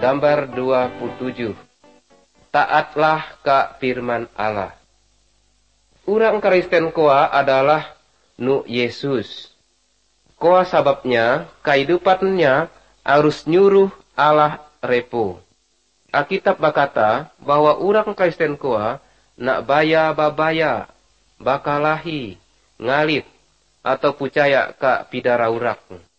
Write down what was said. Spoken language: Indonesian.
Gambar 27. Taatlah ka firman Allah. Urang Kristen koa adalah nu Yesus. Koa sababnya kehidupannya harus nyuruh Allah repo. Alkitab berkata bahwa urang Kristen koa nak baya-babaya, bakalahi, ngalit, atau percaya ka pidara urak.